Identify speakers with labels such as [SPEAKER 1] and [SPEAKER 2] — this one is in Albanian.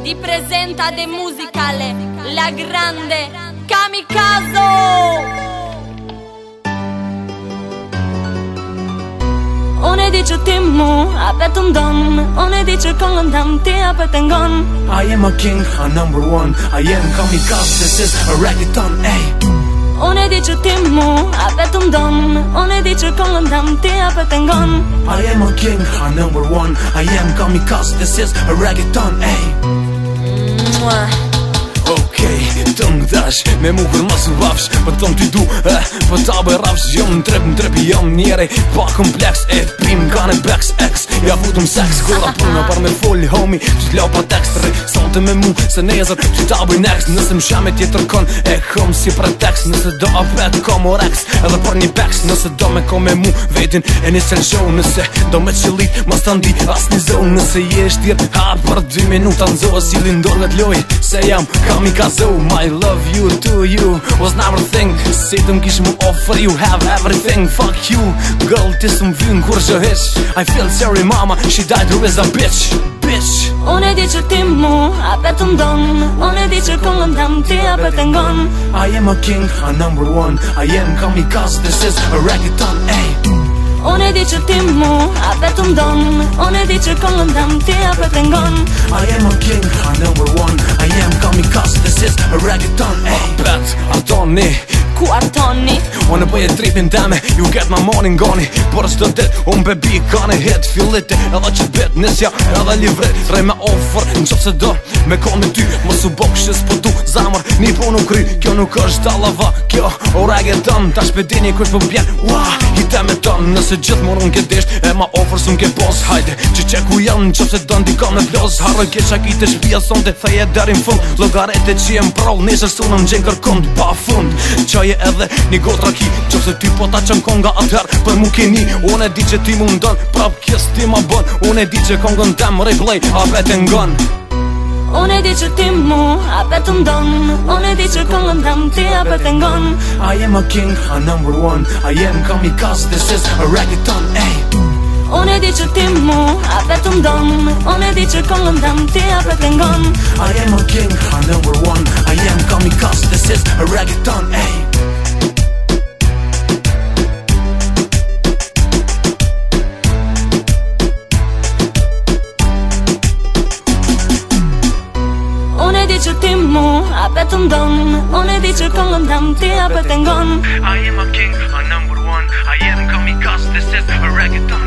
[SPEAKER 1] ti presenta de musicale la grande Kamikazo. Unë e di që ti mu apet të ndonë, unë e di që këngën tam ti apet të ngonë.
[SPEAKER 2] I am a king, a number one, I am Kamikaze, this is a reggaeton, ey.
[SPEAKER 1] Unë e di që ti mu apet të ndonë, unë e di që këngën tam ti apet të ngonë.
[SPEAKER 2] I am a king, a number one, I am Kamikaze, this is a reggaeton, ey. Okej, të më dash, me mu kur mos u vafsh, për ton t'i du, për ta bëj rafsh. Jom në trep, jom njeri pa kompleks, e prim gane backs X. Ja vutëm seks, kura puna par me folli homie, që t'lau pa tekst. Sante me mu, se nezër, që ta bëj next. Nëse më shame tjetër kon, e kom si pretekst. Nëse do apet, kom orex, edhe për një backs. Nëse do me kom me mu, vetin e një cel show. Nëse do me qëllit, mas të ndi as një zone. Nëse je shtir, ha për 2 minuta nzohë, si lindor vet loj, se jam Kamikaze. My love you to you was never thing. Se të m'kish mu offer, you have everything. Fuck you, girl, ti s'm vyn kur që hish. I feel sorry mama, she died who is a bitch.
[SPEAKER 1] Unë e di që ti mu apet të ndonë, unë e di që këngën tam ti apet të ngonë.
[SPEAKER 2] I am a king, a number one, I am Kamikaze, this is a reggaeton, ey.
[SPEAKER 1] Unë e di që ti mu apet të ndonë, unë e di që këngën tam ti apet të ngonë.
[SPEAKER 2] I am a king, a number one, I am Kamikaze, this is a reggaeton, ey. Bet, Artoni,
[SPEAKER 1] ku Artoni?
[SPEAKER 2] Unë bëje tripin teme, you get my morning goni. Por s'do dit, unë bebi kane hit fillite, edhe që bit nisja, edhe livrit. Rej me offer, në qëpë se do, me kon me ty, mos u bok shis po du zamër, një po nuk kry. Kjo nuk është talava, kjo o reggaeton. Ta shpedini kush po bjen, hite me ton. Nëse gjithë morë unë ke desht, e ma offer s'un ke pos. Hajde, që qeku janë, në qëpë se do ndika me plos. Harë keqa ki të shpia son të theje derin fund. Logarete që jem prall, nesër s'unë më gjenë kërkund pa fund. Qaje edhe një gotra ki, qëpë se ty po ta qën konga atëher për mu keni. Unë e di që ti mu ndon, prap kjes ti ma bën. Unë e di që kongën tem replay, apet e ngon.
[SPEAKER 1] Unë e di që ti mu apet të ndonë, unë e di që këngën tam ti apet e ngonë.
[SPEAKER 2] I am a king, a number one, I am Kamikaze, this is a reggaeton, ey.
[SPEAKER 1] Unë e di që ti mu apet të ndonë, unë e di që këngën tam ti apet e ngonë.
[SPEAKER 2] I am a king, a number one, I am Kamikaze, this is a reggaeton, ey.
[SPEAKER 1] Unë e di që ti mu apet të ndonë, unë e di që këngën tam ti apet e ngonë.
[SPEAKER 2] I am a king, a number one, I am Kamikaze, this is a reggaeton.